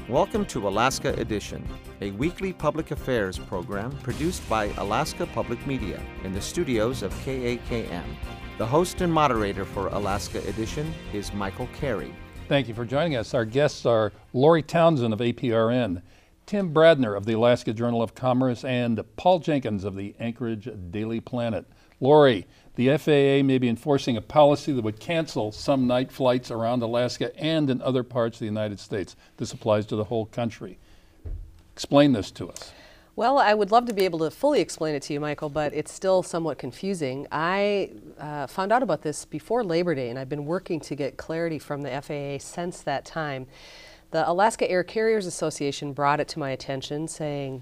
Welcome to Alaska Edition, a weekly public affairs program produced by Alaska Public Media in the studios of KAKM. The host and moderator for Alaska Edition is Michael Carey. Thank you for joining us. Our guests are Lori Townsend of APRN, Tim Bradner of the Alaska Journal of Commerce, and Paul Jenkins of the Anchorage Daily Planet. Lori, the FAA may be enforcing a policy that would cancel some night flights around Alaska and in other parts of the United States. This applies to the whole country. Explain this to us. Well, I would love to be able to fully explain it to you, Michael, but it's still somewhat confusing. I found out about this before Labor Day, and I've been working to get clarity from the FAA since that time. The Alaska Air Carriers Association brought it to my attention, saying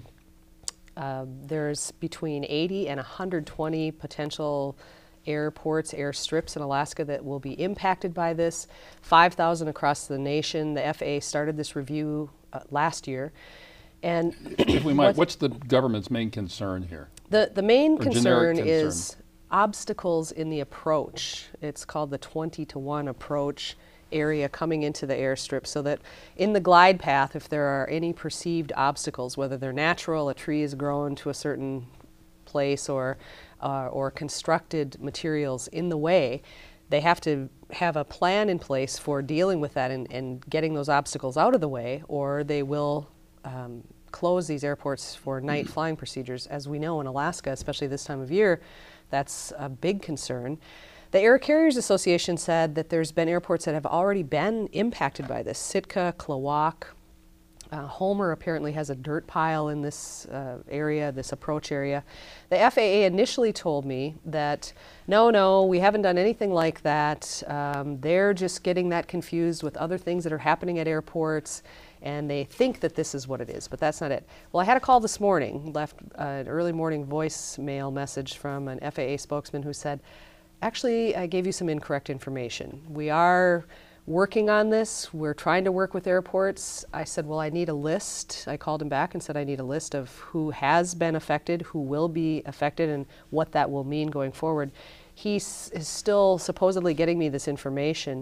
there's between 80 and 120 potential airports, airstrips in Alaska that will be impacted by this, 5,000 across the nation. The FAA started this review last year. And if we might, what's the government's main concern here? The main concern is obstacles in the approach. It's called the 20-to-1 approach area coming into the airstrip, so that in the glide path, if there are any perceived obstacles, whether they're natural, a tree is grown to a certain place, or constructed materials in the way, they have to have a plan in place for dealing with that and getting those obstacles out of the way, or they will close these airports for night flying procedures. As we know in Alaska, especially this time of year, that's a big concern. The Air Carriers Association said that there's been airports that have already been impacted by this. Sitka, Klawock, Homer apparently has a dirt pile in this area, this approach area. The FAA initially told me that, no, we haven't done anything like that. They're just getting that confused with other things that are happening at airports, and they think that this is what it is, but that's not it. Well, I had a call this morning, left an early morning voicemail message from an FAA spokesman who said, actually, I gave you some incorrect information. We are working on this. We're trying to work with airports. I said, well, I need a list. I called him back and said, I need a list of who has been affected, who will be affected, and what that will mean going forward. He is still supposedly getting me this information.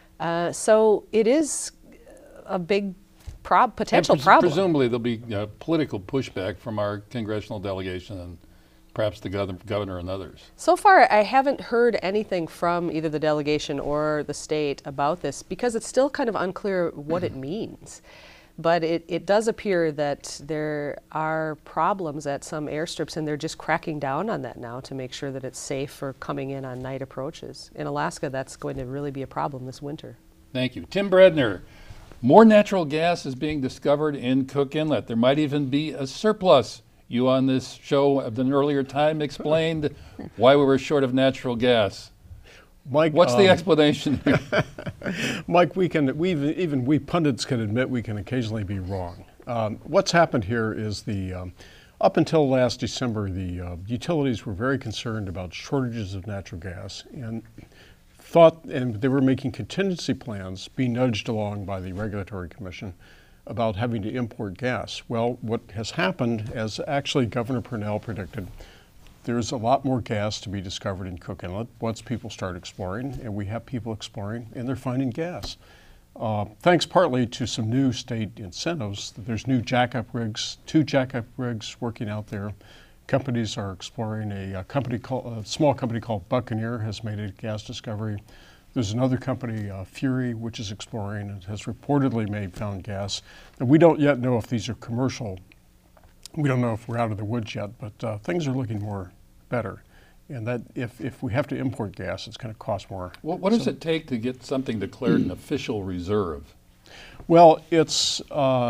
So it is a big potential problem. Presumably there'll be political pushback from our congressional delegation and perhaps the governor and others. So far, I haven't heard anything from either the delegation or the state about this, because it's still kind of unclear what it means. But it does appear that there are problems at some airstrips, and they're just cracking down on that now to make sure that it's safe for coming in on night approaches. In Alaska, that's going to really be a problem this winter. Thank you. Tim Bradner, more natural gas is being discovered in Cook Inlet. There might even be a surplus. You on this show at an earlier time explained why we were short of natural gas. Mike, what's the explanation here? Mike, we pundits can admit we can occasionally be wrong. What's happened here is up until last December, the utilities were very concerned about shortages of natural gas and they were making contingency plans, being nudged along by the Regulatory Commission, about having to import gas. Well, what has happened, as actually Governor Purnell predicted, there's a lot more gas to be discovered in Cook Inlet once people start exploring, and we have people exploring, and they're finding gas. Thanks partly to some new state incentives, there's new jackup rigs, 2 jackup rigs working out there. Companies are exploring. A small company called Buccaneer has made a gas discovery. There's another company, Fury, which is exploring and has reportedly found gas. And we don't yet know if these are commercial. We don't know if we're out of the woods yet, but things are looking more better. And that if we have to import gas, it's going to cost more. What does it take to get something declared an official reserve? Well, it's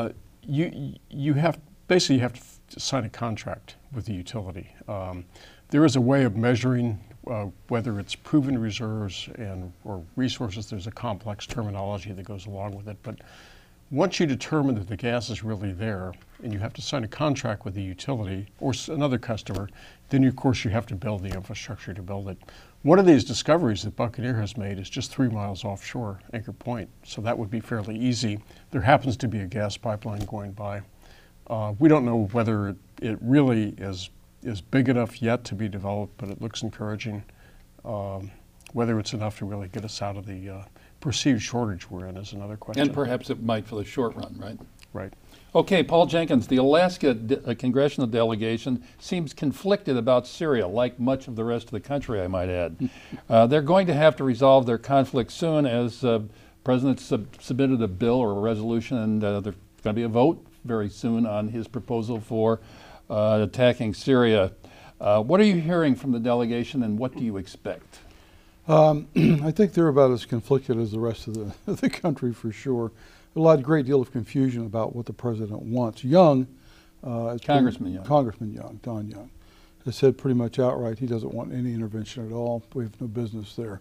you have to sign a contract with the utility. There is a way of measuring whether it's proven reserves or resources. There's a complex terminology that goes along with it. But once you determine that the gas is really there, and you have to sign a contract with the utility or another customer, then of course you have to build the infrastructure to build it. One of these discoveries that Buccaneer has made is just 3 miles offshore Anchor Point, so that would be fairly easy. There happens to be a gas pipeline going by. We don't know whether it really is big enough yet to be developed, but it looks encouraging. Whether it's enough to really get us out of the perceived shortage we're in is another question. And perhaps it might for the short run, right? Right. Okay, Paul Jenkins, the Alaska congressional delegation seems conflicted about Syria, like much of the rest of the country, I might add. They're going to have to resolve their conflict soon, as the President submitted a bill or a resolution, and there's going to be a vote very soon on his proposal for attacking Syria. What are you hearing from the delegation, and what do you expect? I think they're about as conflicted as the rest of the country, for sure. A great deal of confusion about what the president wants. Congressman Young, Don Young, has said pretty much outright he doesn't want any intervention at all. We have no business there.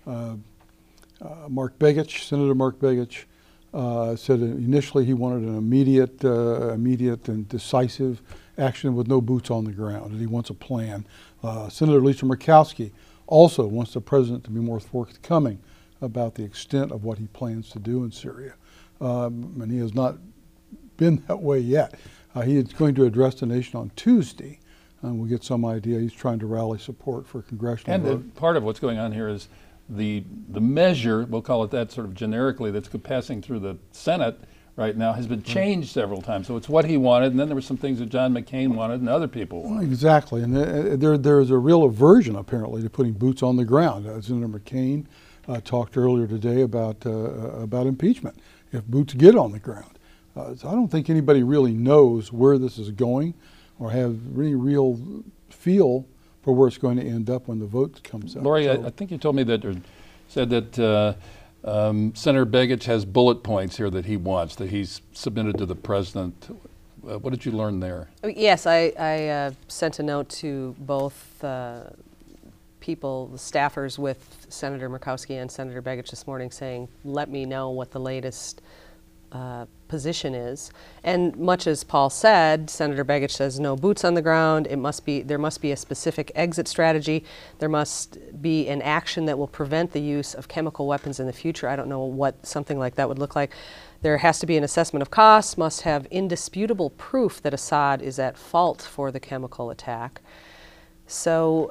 Mark Begich, Senator Mark Begich, said initially he wanted an immediate and decisive action with no boots on the ground, and he wants a plan. Senator Lisa Murkowski also wants the president to be more forthcoming about the extent of what he plans to do in Syria. And he has not been that way yet. He is going to address the nation on Tuesday, and we'll get some idea. He's trying to rally support for a congressional vote. And part of what's going on here is the measure, we'll call it that sort of generically, that's passing through the Senate right now has been changed several times. So it's what he wanted, and then there were some things that John McCain wanted and other people wanted. Exactly, and there is a real aversion apparently to putting boots on the ground. Senator McCain talked earlier today about impeachment if boots get on the ground. So I don't think anybody really knows where this is going or have any real feel for where it's going to end up when the vote comes out. Lori, I think you told me that, or said that Senator Begich has bullet points here that he wants, that he's submitted to the president. What did you learn there? Yes, I sent a note to both people, the staffers with Senator Murkowski and Senator Begich this morning saying, let me know what the latest position is. And much as Paul said, Senator Begich says no boots on the ground. There must be a specific exit strategy. There must be an action that will prevent the use of chemical weapons in the future. I don't know what something like that would look like. There has to be an assessment of costs, must have indisputable proof that Assad is at fault for the chemical attack. So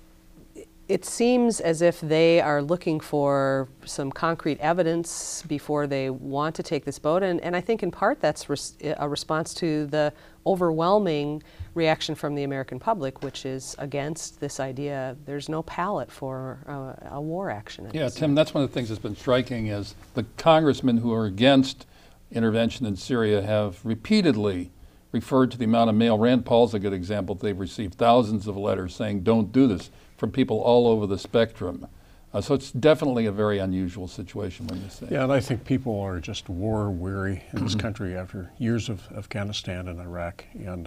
it seems as if they are looking for some concrete evidence before they want to take this vote, and I think in part that's a response to the overwhelming reaction from the American public, which is against this idea. There's no palate for a war action. Yeah, Tim, that's one of the things that's been striking is the congressmen who are against intervention in Syria have repeatedly referred to the amount of mail. Rand Paul's a good example. They've received thousands of letters saying don't do this from people all over the spectrum. So it's definitely a very unusual situation when you say. Yeah, and I think people are just war weary in this country after years of Afghanistan and Iraq. And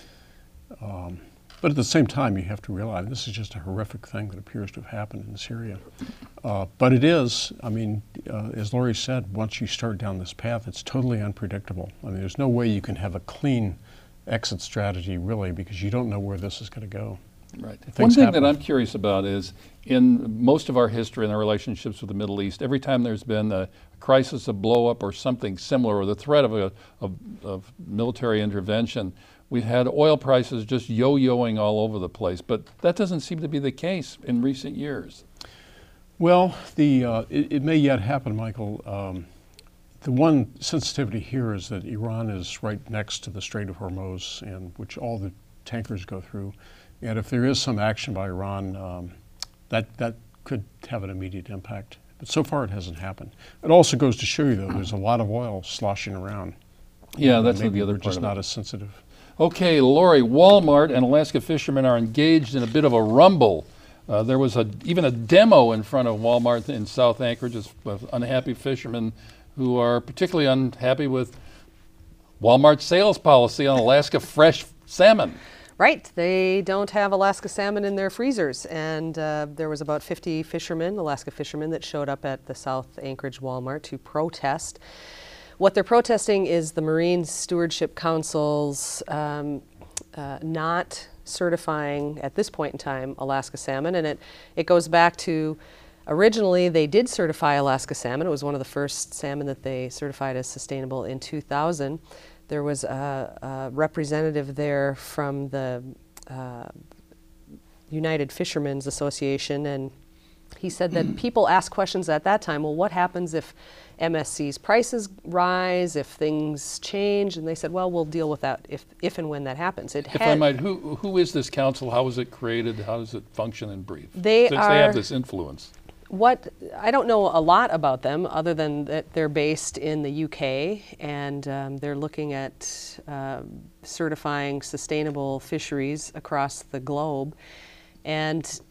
but at the same time, you have to realize this is just a horrific thing that appears to have happened in Syria. But it is, I mean, as Lori said, once you start down this path, it's totally unpredictable. I mean, there's no way you can have a clean exit strategy, really, because you don't know where this is going to go. Right. One thing that I'm curious about is in most of our history and our relationships with the Middle East, every time there's been a crisis, a blow-up, or something similar, or the threat of military intervention, we've had oil prices just yo-yoing all over the place. But that doesn't seem to be the case in recent years. Well, it may yet happen, Michael. The one sensitivity here is that Iran is right next to the Strait of Hormuz, and which all the tankers go through. And if there is some action by Iran, that could have an immediate impact. But so far it hasn't happened. It also goes to show you, though, there's a lot of oil sloshing around. Yeah, that's maybe the other we're part just of not it. as sensitive. Okay, Lori, Walmart and Alaska fishermen are engaged in a bit of a rumble. There was even a demo in front of Walmart in South Anchorage of unhappy fishermen who are particularly unhappy with Walmart's sales policy on Alaska fresh salmon. Right, they don't have Alaska salmon in their freezers, and there was about 50 fishermen, Alaska fishermen, that showed up at the South Anchorage Walmart to protest. What they're protesting is the Marine Stewardship Council's not certifying, at this point in time, Alaska salmon, and it goes back to originally they did certify Alaska salmon. It was one of the first salmon that they certified as sustainable in 2000. There was a representative there from the United Fishermen's Association, and he said that people asked questions at that time, well, what happens if MSC's prices rise, if things change? And they said, well, we'll deal with that if and when that happens. If I might, who is this council? How was it created? How does it function in brief? Since they have this influence. I don't know a lot about them other than that they're based in the UK, and they're looking at certifying sustainable fisheries across the globe. And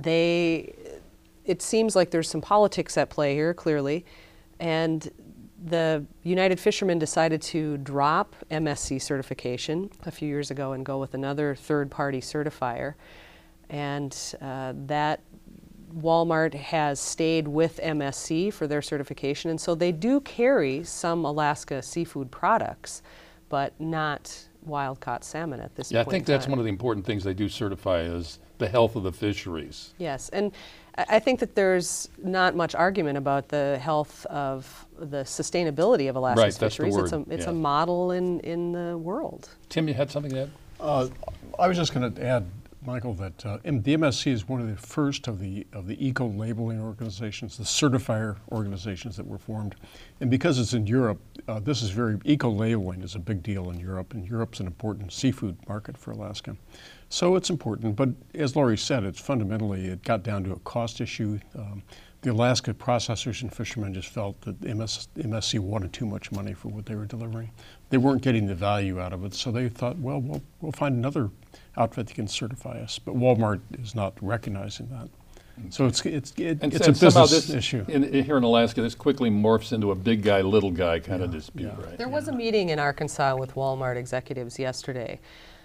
it seems like there's some politics at play here, clearly. And the United Fishermen decided to drop MSC certification a few years ago and go with another third-party certifier. And that Walmart has stayed with MSC for their certification, and so they do carry some Alaska seafood products, but not wild-caught salmon at this point. Yeah, I think that's one of the important things they do certify is the health of the fisheries. Yes, and I think that there's not much argument about the health of the sustainability of Alaska's fisheries. That's the word. It's a model in the world. Tim, you had something to add? I was just going to add, Michael, that the MSC is one of the first of the eco-labeling organizations, the certifier organizations that were formed. And because it's in Europe, eco-labeling is a big deal in Europe, and Europe's an important seafood market for Alaska. So it's important, but as Lori said, it got down to a cost issue. The Alaska processors and fishermen just felt that MSC wanted too much money for what they were delivering. They weren't getting the value out of it, so they thought, well, we'll find another outfit that can certify us. But Walmart is not recognizing that. So it's a business issue. Here in Alaska, this quickly morphs into a big guy, little guy kind of dispute, right? There was a meeting in Arkansas with Walmart executives yesterday.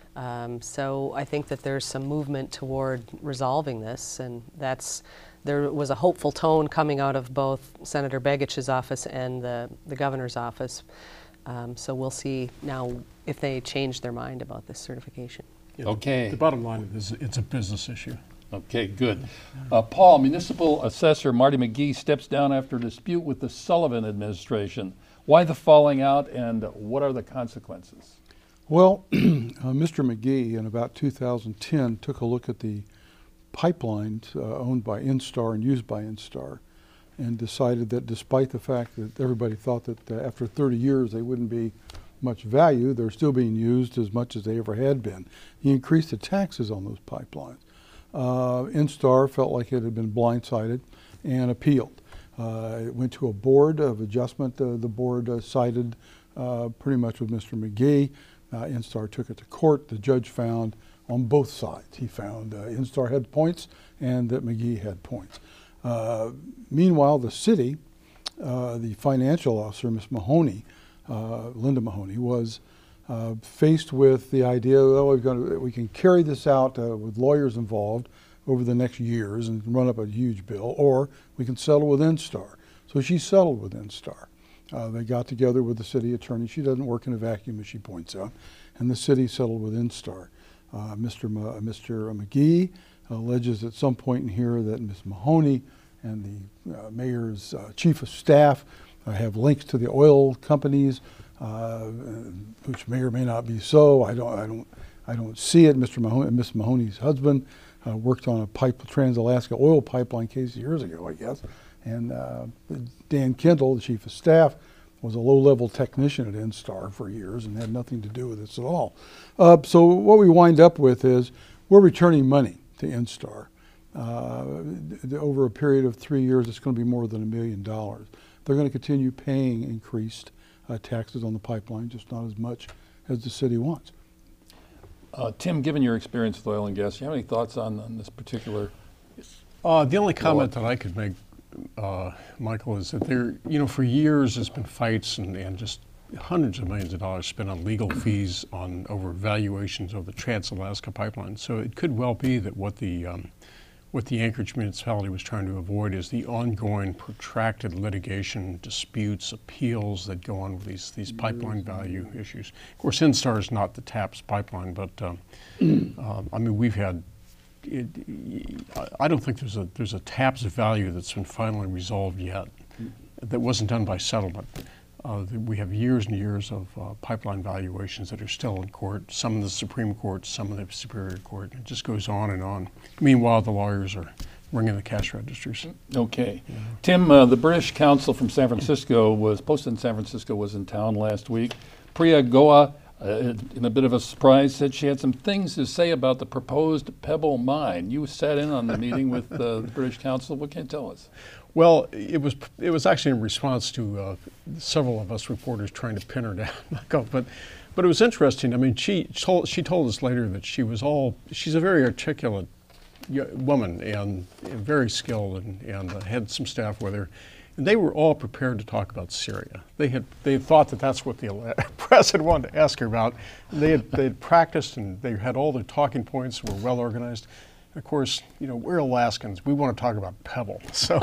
So I think that there's some movement toward resolving this, and there was a hopeful tone coming out of both Senator Begich's office and the governor's office. So we'll see now if they change their mind about this certification. Yeah, okay. The bottom line is it's a business issue. Okay, good. Paul, Municipal Assessor Marty McGee steps down after a dispute with the Sullivan administration. Why the falling out, and what are the consequences? Well, Mr. McGee in about 2010 took a look at the pipelines owned by Instar and used by Instar, and decided that despite the fact that everybody thought that after 30 years they wouldn't be much value, they're still being used as much as they ever had been. He increased the taxes on those pipelines. Instar felt like it had been blindsided and appealed. It went to a board of adjustment. The board sided pretty much with Mr. McGee. Instar took it to court. The judge found on both sides. He found Instar had points and that McGee had points. Meanwhile, the city, the financial officer, Ms. Mahoney, Linda Mahoney, was faced with the idea, oh, we can carry this out with lawyers involved over the next years and run up a huge bill, or we can settle with Instar. So she settled with Instar. They got together with the city attorney. She doesn't work in a vacuum, as she points out, and the city settled with Instar. Mr. McGee alleges at some point in here that Ms. Mahoney and the mayor's chief of staff have links to the oil companies, which may or may not be so. I don't see it. Ms. Mahoney's husband worked on a Trans-Alaska oil pipeline case years ago, I guess. And Dan Kendall, the chief of staff, was a low-level technician at Instar for years and had nothing to do with this at all. So what we wind up with is we're returning money to Instar. Over a period of 3 years, it's going to be more than $1 million. They're going to continue paying increased taxes on the pipeline, just not as much as the city wants. Tim, given your experience with oil and gas, do you have any thoughts on this particular? The only comment that I could make, Michael, is that for years there's been fights and just hundreds of millions of dollars spent on legal fees over valuations of the Trans-Alaska pipeline. So it could well be that what the Anchorage municipality was trying to avoid is the ongoing protracted litigation, disputes, appeals that go on with these pipeline value issues. Of course, Instar is not the TAPS pipeline, but I mean, we've had. I don't think there's a TAPS value that's been finally resolved yet that wasn't done by settlement. We have years and years of pipeline valuations that are still in court, some in the Supreme Court, some in the Superior Court. It just goes on and on. Meanwhile, the lawyers are ringing the cash registers. Okay. Tim, the British consul from San Francisco posted in San Francisco was in town last week. Priya Goa, in a bit of a surprise, said she had some things to say about the proposed Pebble mine. You sat in on the meeting with the British consul. What can you tell us? Well, it was actually in response to several of us reporters trying to pin her down. But it was interesting. I mean, she told us later that she's a very articulate woman and very skilled and had some staff with her. And they were all prepared to talk about Syria. They thought that that's what the president wanted to ask her about. They had practiced and they had all their talking points, were well organized. Of course, we're Alaskans. We want to talk about Pebble. So,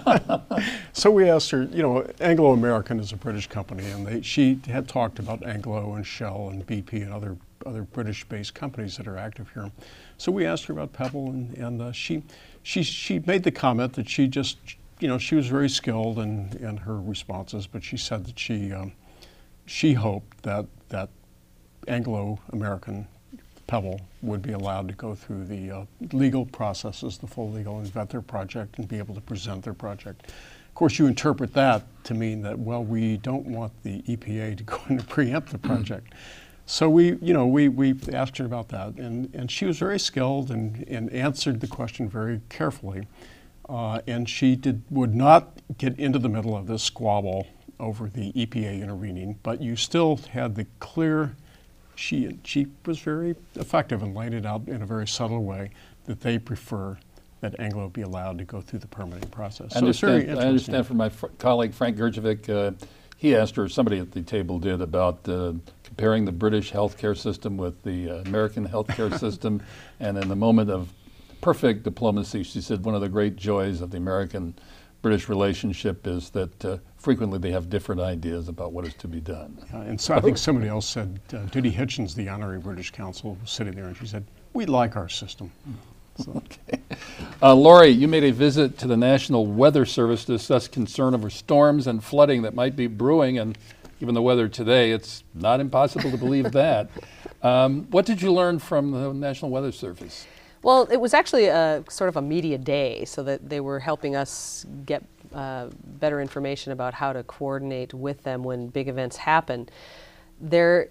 so we asked her. Anglo American is a British company, and she had talked about Anglo and Shell and BP and other British-based companies that are active here. So we asked her about Pebble, and she made the comment that she just, she was very skilled in her responses, but she said that she hoped that Anglo American Pebble would be allowed to go through the legal processes, the full legal, and vet their project and be able to present their project. Of course, you interpret that to mean that, well, we don't want the EPA to go in and preempt the project. So we asked her about that, and she was very skilled and answered the question very carefully. And she would not get into the middle of this squabble over the EPA intervening, but you still had the clear. She was very effective in laying it out in a very subtle way that they prefer that Anglo be allowed to go through the permitting process. So it's very interesting. I understand from my colleague Frank Gerjovic, he asked her, somebody at the table did, about comparing the British healthcare system with the American healthcare system, and in the moment of perfect diplomacy, she said one of the great joys of the American-British relationship is that frequently they have different ideas about what is to be done. And so I think somebody else said, Judy Hitchens, the honorary British consul, was sitting there and she said, we like our system. So. Okay. Lori, you made a visit to the National Weather Service to discuss concern over storms and flooding that might be brewing, and given the weather today, it's not impossible to believe that. What did you learn from the National Weather Service? Well, it was actually a sort of a media day, so that they were helping us get better information about how to coordinate with them when big events happen. There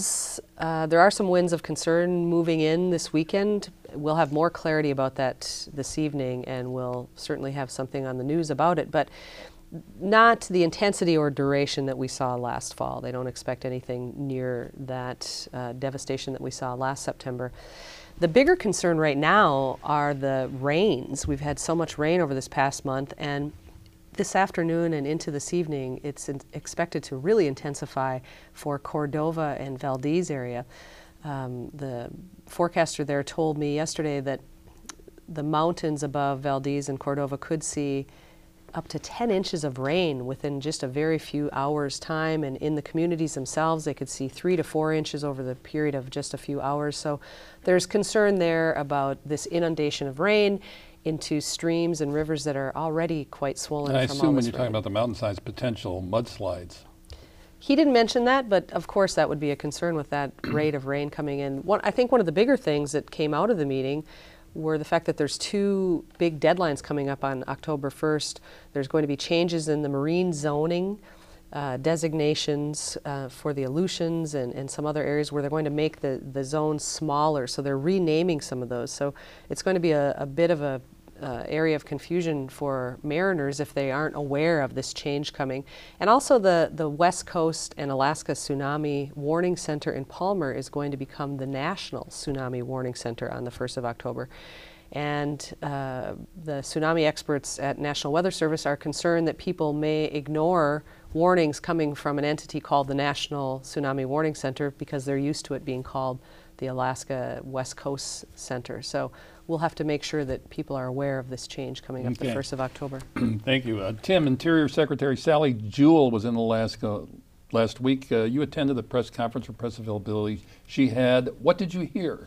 are some winds of concern moving in this weekend. We'll have more clarity about that this evening, and we'll certainly have something on the news about it, but not the intensity or duration that we saw last fall. They don't expect anything near that devastation that we saw last September. The bigger concern right now are the rains. We've had so much rain over this past month, and this afternoon and into this evening, it's expected to really intensify for Cordova and Valdez area. The forecaster there told me yesterday that the mountains above Valdez and Cordova could see up to 10 inches of rain within just a very few hours' time, and in the communities themselves they could see 3 to 4 inches over the period of just a few hours. So there's concern there about this inundation of rain into streams and rivers that are already quite swollen. And I from assume all when this you're rain. talking about the mountainsides, potential mudslides. He didn't mention that, but of course that would be a concern with that rate of rain coming in. I think one of the bigger things that came out of the meeting were the fact that there's 2 big deadlines coming up on October 1st. There's going to be changes in the marine zoning designations for the Aleutians and some other areas where they're going to make the zones smaller. So they're renaming some of those. So it's going to be a bit of a area of confusion for mariners if they aren't aware of this change coming. And also the West Coast and Alaska Tsunami Warning Center in Palmer is going to become the National Tsunami Warning Center on the 1st of October. And the tsunami experts at National Weather Service are concerned that people may ignore warnings coming from an entity called the National Tsunami Warning Center because they're used to it being called the Alaska West Coast Center. So we'll have to make sure that people are aware of this change coming up the 1st of October. Thank you. Tim, Interior Secretary Sally Jewell was in Alaska last week. You attended the press conference for press availability she had. What did you hear?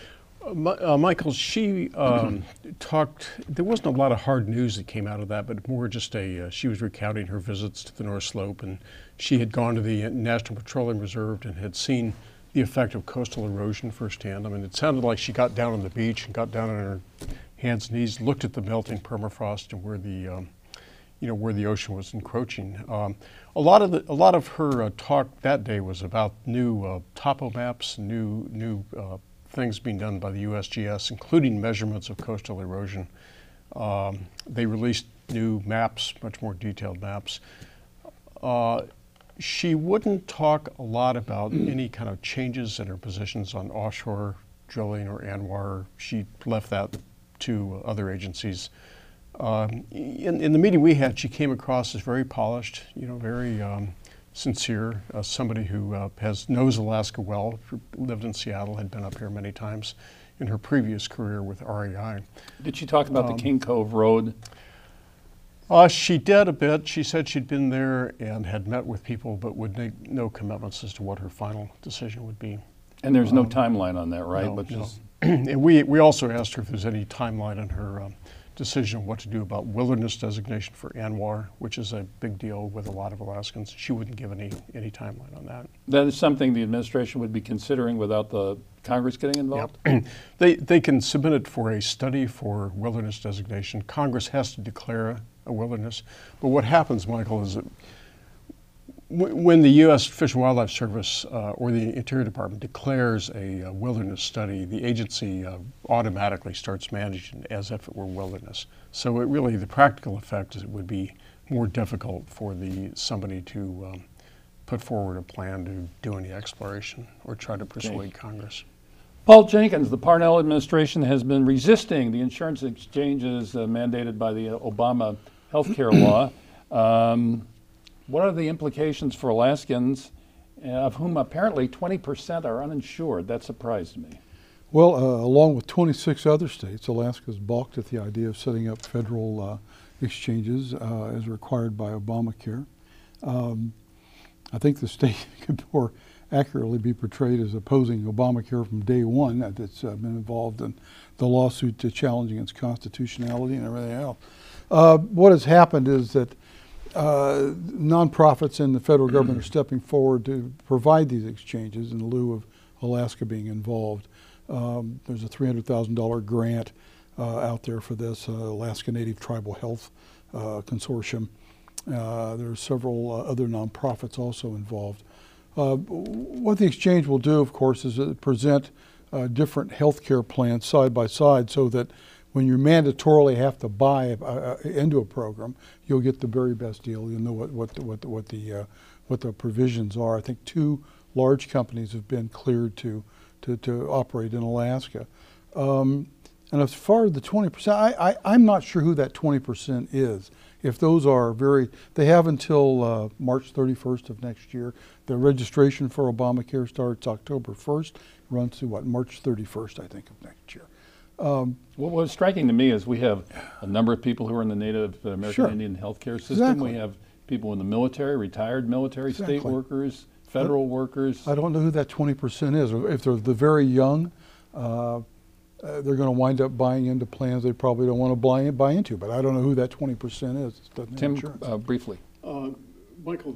Michael, she talked, there wasn't a lot of hard news that came out of that, but more just she was recounting her visits to the North Slope, and she had gone to the National Petroleum Reserve and had seen the effect of coastal erosion firsthand. I mean, it sounded like she got down on the beach and got down on her hands and knees, looked at the melting permafrost and where the where the ocean was encroaching. A lot of her talk that day was about new topo maps, new things being done by the USGS, including measurements of coastal erosion. They released new maps, much more detailed maps. She wouldn't talk a lot about any kind of changes in her positions on offshore drilling or ANWR. She left that to other agencies. In the meeting we had, she came across as very polished, very sincere, somebody who knows Alaska well, lived in Seattle, had been up here many times in her previous career with REI. Did she talk about the King Cove Road? She did a bit. She said she'd been there and had met with people, but would make no commitments as to what her final decision would be. And there's no timeline on that, right? No. And we also asked her if there's any timeline on her decision on what to do about wilderness designation for ANWR, which is a big deal with a lot of Alaskans. She wouldn't give any timeline on that. That is something the administration would be considering without the Congress getting involved? Yep. They can submit it for a study for wilderness designation. Congress has to declare a wilderness. But what happens, Michael, is that when the U.S. Fish and Wildlife Service or the Interior Department declares a wilderness study, the agency automatically starts managing it as if it were wilderness. So the practical effect is it would be more difficult for somebody to put forward a plan to do any exploration or try to persuade Congress. Paul Jenkins, the Parnell administration has been resisting the insurance exchanges mandated by the Obama healthcare law. What are the implications for Alaskans, of whom apparently 20% are uninsured? That surprised me. Well, along with 26 other states, Alaska's balked at the idea of setting up federal exchanges as required by Obamacare. I think the state could more accurately be portrayed as opposing Obamacare from day one. That's been involved in the lawsuit challenging its constitutionality and everything else. What has happened is that nonprofits and the federal government are stepping forward to provide these exchanges in lieu of Alaska being involved. There's a $300,000 grant out there for this, Alaska Native Tribal Health Consortium. There are several other nonprofits also involved. What the exchange will do, of course, is present different health care plans side by side so that when you mandatorily have to buy into a program, you'll get the very best deal. You'll know what the provisions are. I think 2 large companies have been cleared to operate in Alaska. And as far as the 20%, I'm not sure who that 20% is. If those are they have until March 31st of next year. The registration for Obamacare starts October 1st, runs to March 31st, I think, of next year. What was striking to me is we have a number of people who are in the Native American Indian healthcare system. Exactly. We have people in the military, retired military, state workers, federal workers. I don't know who that 20% is. If they're the very young, they're going to wind up buying into plans they probably don't want to buy into. But I don't know who that 20% is. Tim, briefly. Michael,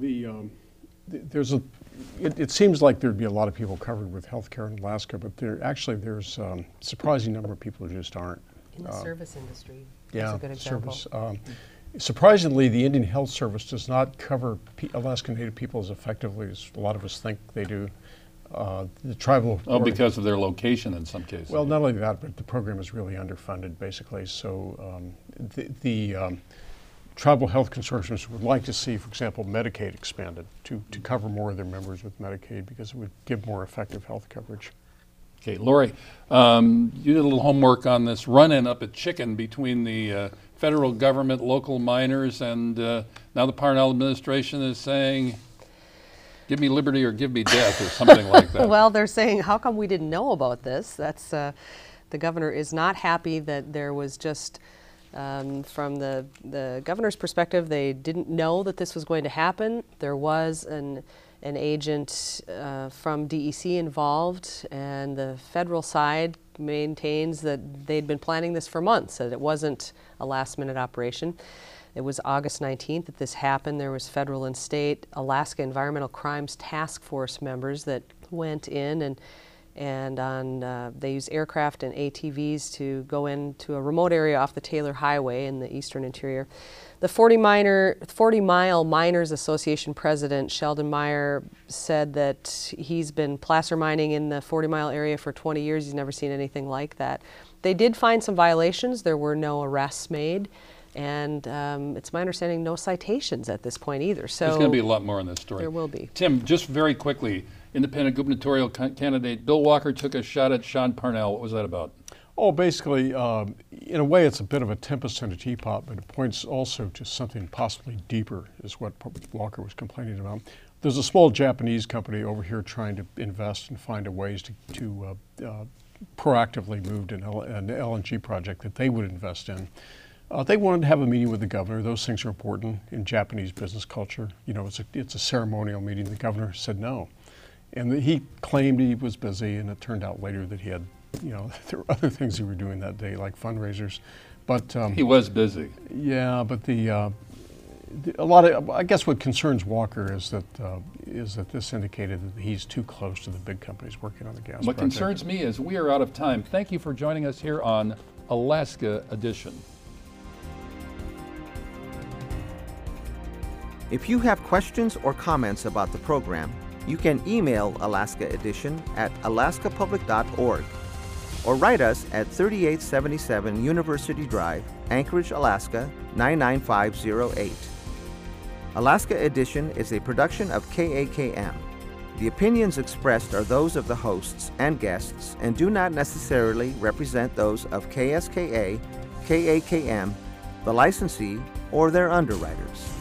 it seems like there'd be a lot of people covered with health care in Alaska, but there's a surprising number of people who just aren't. In the service industry, yeah, that's a good example. Service. Surprisingly, the Indian Health Service does not cover Alaskan Native people as effectively as a lot of us think they do. The tribal... because of their location in some cases. Well, not only that, but the program is really underfunded, basically. So the tribal health consortiums would like to see, for example, Medicaid expanded to cover more of their members with Medicaid because it would give more effective health coverage. Okay, Lori, you did a little homework on this run-in up at Chicken between the federal government, local miners, and now the Parnell administration is saying, give me liberty or give me death, or something like that. Well, they're saying, how come we didn't know about this? That's the governor is not happy that there was just... from the governor's perspective, they didn't know that this was going to happen. There was an agent from DEC involved, and the federal side maintains that they'd been planning this for months, that it wasn't a last-minute operation. It was August 19th that this happened. There was federal and state Alaska Environmental Crimes Task Force members that went in and they use aircraft and ATVs to go into a remote area off the Taylor Highway in the eastern interior. The 40 Mile Miners Association president, Sheldon Meyer, said that he's been placer mining in the 40 Mile area for 20 years. He's never seen anything like that. They did find some violations. There were no arrests made. And it's my understanding no citations at this point either. So there's going to be a lot more on this story. There will be. Tim, just very quickly, independent gubernatorial candidate Bill Walker took a shot at Sean Parnell. What was that about? Oh, basically, in a way, it's a bit of a tempest in a teapot, but it points also to something possibly deeper, is what Walker was complaining about. There's a small Japanese company over here trying to invest and find ways to proactively move to an LNG project that they would invest in. They wanted to have a meeting with the governor. Those things are important in Japanese business culture. You know, it's a ceremonial meeting. The governor said no. And he claimed he was busy, and it turned out later that he had, you know, there were other things he were doing that day, like fundraisers. But he was busy. Yeah, but a lot of, I guess what concerns Walker is that this indicated that he's too close to the big companies working on the gas project. What concerns me is we are out of time. Thank you for joining us here on Alaska Edition. If you have questions or comments about the program, you can email Alaska Edition at alaskapublic.org or write us at 3877 University Drive, Anchorage, Alaska 99508. Alaska Edition is a production of KAKM. The opinions expressed are those of the hosts and guests and do not necessarily represent those of KSKA, KAKM, the licensee, or their underwriters.